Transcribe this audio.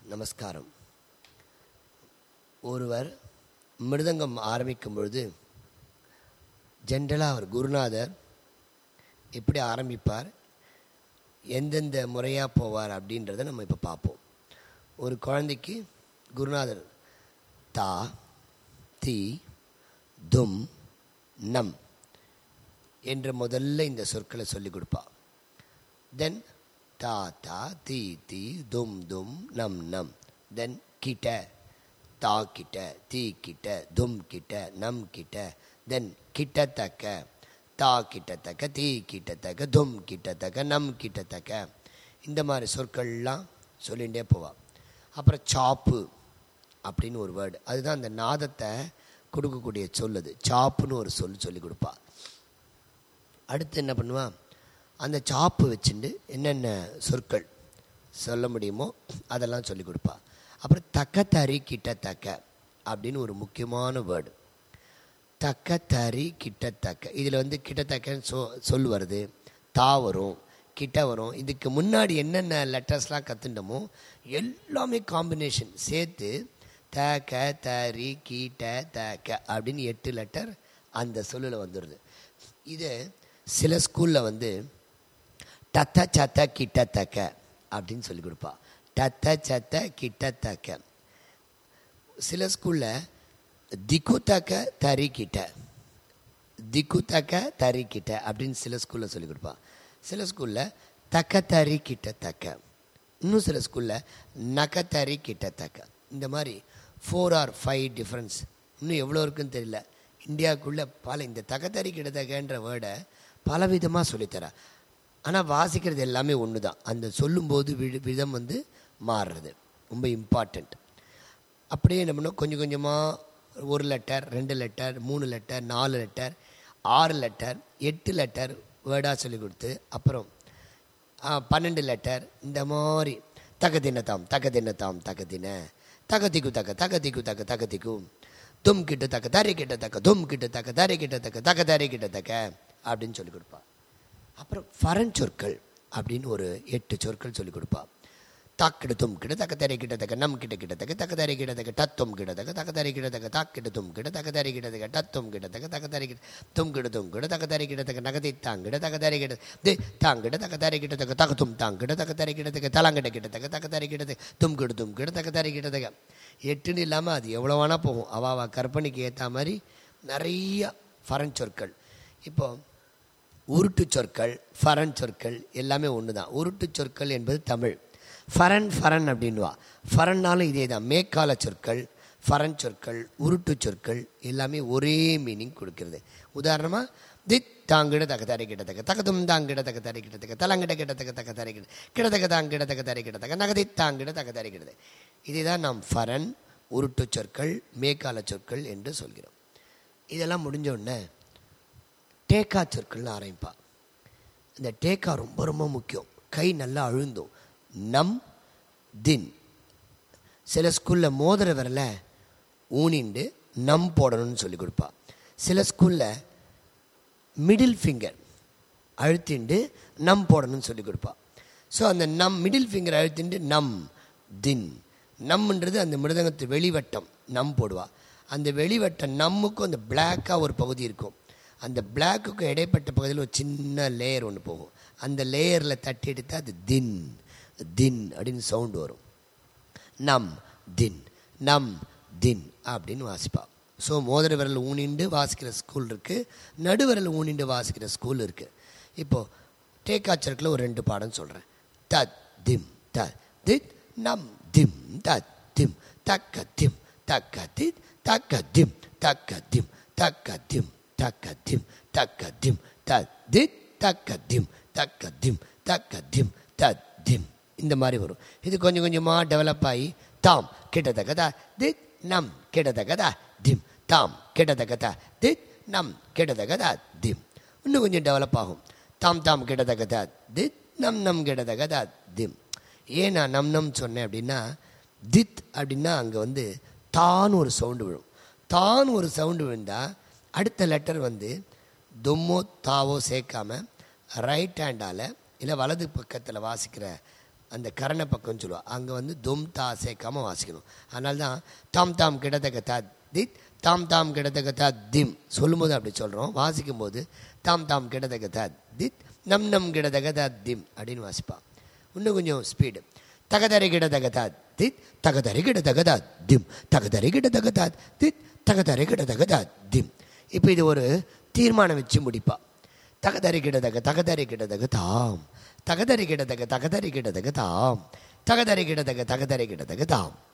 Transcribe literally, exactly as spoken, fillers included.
நமஸ்காரம். ஒருவர் மிருதங்கம் ஆரம்பிக்கும் பொழுது ஜென்ரலாக அவர் குருநாதர் எப்படி ஆரம்பிப்பார், எந்தெந்த முறையாக போவார் அப்படின்றத நம்ம இப்போ பார்ப்போம். ஒரு குழந்தைக்கு குருநாதர் தா, தி, தும், நம் என்ற முதல்ல இந்த சொற்களை சொல்லிக் கொடுப்பார். தென் தா தா, தி தி, தும் தும், நம் நம். தென் கிட்ட, தா கிட்ட, தி கிட்ட, தும் கிட்ட, நம் கிட்ட. தென் கிட்டத்தக்க, தா கிட்டத்தக்க, தி கிட்டத்தக்க, தும் கிட்டத்தக்க, நம் கிட்டத்தக்க. இந்த மாதிரி சொற்கள்லாம் சொல்லிகிட்டே போவாள். அப்புறம் சாப்பு அப்படின்னு ஒரு வேர்டு, அதுதான் அந்த நாதத்தை கொடுக்கக்கூடிய சொல். அது சாப்புன்னு ஒரு சொல் சொல்லி கொடுப்பா. அடுத்து என்ன பண்ணுவான், அந்த சாப்பு வச்சுட்டு என்னென்ன சொற்கள் சொல்ல முடியுமோ அதெல்லாம் சொல்லி கொடுப்பா. அப்புறம் தக்க தறி கிட்டத்தக்க அப்படின்னு ஒரு முக்கியமான வேர்டு. தக்க தறி கிட்டத்தக்க, இதில் வந்து கிட்டத்தக்கன்னு சொ சொல் வருது, தா வரும், கிட்ட வரும். இதுக்கு முன்னாடி என்னென்ன லெட்டர்ஸ்லாம் கற்றுட்டோமோ எல்லாமே காம்பினேஷன் சேர்த்து தக்க தறி கிட்ட தக்க அப்படின்னு எட்டு லெட்டர் அந்த சொல்லில் வந்துடுது. இது சில ஸ்கூலில் வந்து டத்த சத்த கிட்டத்தக்க அப்படின்னு சொல்லி கொடுப்பா. டத்த சத்த கிட்டத்தக்க. சில ஸ்கூலில் திக்கு தக்க தறி கிட்ட, திக்கு தக்க தறி கிட்ட அப்படின்னு சில ஸ்கூலில் சொல்லி கொடுப்பா. சில ஸ்கூலில் தக்க தறி கிட்டத்தக்க, இன்னும் சில ஸ்கூலில் நக்க தறி கிட்டத்தக்க. இந்த மாதிரி ஃபோர் ஆர் ஃபைவ் டிஃப்ரென்ஸ், இன்னும் எவ்வளோ இருக்குன்னு தெரியல. இந்தியாவுக்குள்ளே பல இந்த தக்கத்தறி கிட்டத்தக்கன்ற வேர்டை பலவிதமாக சொல்லித்தரா. ஆனால் வாசிக்கிறது எல்லாமே ஒன்று தான். அந்த சொல்லும்போது வி விதம் வந்து மாறுறது ரொம்ப இம்பார்ட்டண்ட். அப்படியே என்ன பண்ணோம், கொஞ்சம் கொஞ்சமாக ஒரு லெட்டர், ரெண்டு லெட்டர், மூணு லெட்டர், நாலு லெட்டர், ஆறு லெட்டர், எட்டு லெட்டர் வேர்டாக சொல்லி கொடுத்து அப்புறம் பன்னெண்டு லெட்டர். இந்த மாதிரி தக்கத்தின தாம், தக்கத்தின தாம், தக்கத்தின தக்கத்திக்கு தக்க, தக்கத்திக்கு தக்க, தக்கத்திக்கும், தும் கிட்ட தக்க, தரை கிட்ட தக்க, தும் கிட்ட தக்க, தரை கிட்ட தக்க, தக்க தரை கிட்ட தக்க அப்படின்னு சொல்லி கொடுப்பா. அப்புறம் ஃபரன் சொற்கள் அப்படின்னு ஒரு எட்டு சொற்கள் சொல்லிக் கொடுப்பா. தாக்கிட தும் கிட்ட தக்க தரை கிட்ட தக்க, நம் கிட்ட கிட்ட தக்க, தக்க தரை கிட்ட தக்க, டத்தும் கிட்ட தக்க, தக்க தரை கிட்ட தக்க, தாக்கிட்ட தும் கிட்ட தக்க தரை கிட்ட தக்க, டத்தும் கிட்ட தக்க, தக்க தரை கிட்ட, தும் கிட்ட தும் கிட்ட தக்க தரை கிட்ட தக்க, நகதை தாங்கிட தக்க தரை கிட்ட தே தாங்கிட தக்க தரை கிட்ட தக்க, தக்க தும் தாங்கிட தக்க தரை கிட்ட தக்க, தலாங்கிட்ட கிட்ட தக்க, தக்க தரை கிட்ட தக்க, தும் கிட்ட தும் கிட்ட தக்க தரை கிட்ட தக்க. எட்டுன்னு இல்லாமல் அது எவ்வளோ வேணால் போகும். அவாவா கற்பனைக்கு ஏற்ற மாதிரி நிறைய ஃபரன் சொற்கள். இப்போது உருட்டு சொற்கள், ஃபரன் சொற்கள் எல்லாமே ஒன்று தான். உருட்டு சொற்கள் என்பது தமிழ். ஃபரன் ஃபரன் அப்படின்வா. ஃபரன்னாலும் இதே தான். மேற்கால சொற்கள், ஃபரன் சொற்கள், உருட்டு சொற்கள் எல்லாமே ஒரே மீனிங் கொடுக்கிறது. உதாரணமாக தித் தாங்கிட தக்க தரை கிட்டத்தக்க, தக்கதும் தாங்கிட தக்க தரை கிட்டத்தக்க, தலங்கிட கிட்டத்தக்க தக்க தரை கிட்ட கிடத்தக்க தாங்கிட தக்க தரை கிட்டத்தக்க, நகதை தாங்கிட தக்க தரை கிட்டது. இதை தான் நாம் ஃபரன், உருட்டு சொற்கள், மேற்கால சொற்கள் என்று சொல்கிறோம். இதெல்லாம் முடிஞ்ச உடனே டேக்கா சொற்கள்னு ஆரம்பிப்பா. இந்த டேக்கா ரொம்ப ரொம்ப முக்கியம். கை நல்லா அழுந்தும். நம் தின். சில ஸ்கூலில் மோதிர விரல ஊனிண்டு நம் போடணும்னு சொல்லி கொடுப்பா. சில ஸ்கூலில் மிடில் ஃபிங்கர் அழுத்திண்டு நம் போடணும்னு சொல்லி கொடுப்பா. ஸோ அந்த நம் மிடில் ஃபிங்கர் அழுத்திண்டு நம் தின். நம்மன்றது அந்த மிருதங்கத்து வெளிவட்டம் நம் போடுவா. அந்த வெளிவட்டம் நம்முக்கும் அந்த பிளாக்காக ஒரு பகுதி இருக்கும். அந்த பிளாக்குக்கும் இடைப்பட்ட பகுதியில் ஒரு சின்ன லேயர் ஒன்று போகும். அந்த லேயரில் தட்டி எடுத்தால் அது தின், தின் அப்படின்னு சவுண்டு வரும். நம் தின், நம் தின் அப்படின்னு வாசிப்பா. ஸோ மோதிர விரல் ஊனிண்டு வாசிக்கிற ஸ்கூல் இருக்குது, நடுவிரல் ஊனிண்டு வாசிக்கிற ஸ்கூல் இருக்குது. இப்போது டேக்காச்சருக்கில் ஒரு ரெண்டு பாடம் சொல்கிறேன். தத் திம் தத் தித், நம் திம் தத் திம், தக்க திம் தக்க தித், தக்க திம் தக்க திம், தக்க திம் தக்க திம் தக்க திம் தத் தித், தக்க திம் தக்க திம் தக்க திம் தத் திம். இந்த மாதிரி வரும். இது கொஞ்சம் கொஞ்சமாக டெவலப் ஆகி தாம் கிட்டத்தக்கதா தித், நம் கிட்டத்தக்கதா திம், தாம் கிட்டத்தக்கதா தித், நம் கிட்டத்தக்கதா திம். இன்னும் கொஞ்சம் டெவலப் ஆகும். தாம் தாம் கிட்டத்தக்கதா தித், நம் நம் கிட்டத்தக்கதா திம். ஏன் நான் நம் நம் சொன்னேன் அப்படின்னா, தித் அப்படின்னா அங்கே வந்து தான் ஒரு சவுண்டு விழும். தான் ஒரு சவுண்டு விழுந்தால் அடுத்த லெட்டர் வந்து தும்மோ தாவோ சேர்க்காம ரைட் ஹேண்டால் இல்லை வலது பக்கத்தில் வாசிக்கிற அந்த கரண பக்கம்னு சொல்லுவாள். அங்கே வந்து தும் தா சேர்க்காமல் வாசிக்கணும். அதனால தான் தாம் தாம் கிடத்தக்க தா தித் தாம் தாம் கிடத்தக்க தா திம் சொல்லும்போது அப்படி சொல்கிறோம். வாசிக்கும்போது தாம் தாம் கிடத்தக்க தா தித் நம் நம் கிடத்தக்க தா திம் அப்படின்னு வாசிப்பான். இன்னும் கொஞ்சம் ஸ்பீடு. தகதரி கிடத்தக்க தா தித் தகதரி கிடத்தக்க தா திம் தகதரி கிடத்தக்க தா தித் தகதரி கிடத்தக்க தா திம். இப்போ இது ஒரு தீர்மானம் வச்சு முடிப்பா. தகதரி கிடத்தக்க தகதரி கிடத்தக்க தாம் தகதரி கிடத்தக்க தகதரி கிடத்தக்க தாம் தகதரி கிடத்தக்க தகதரி கிடத்தக்க தாம்.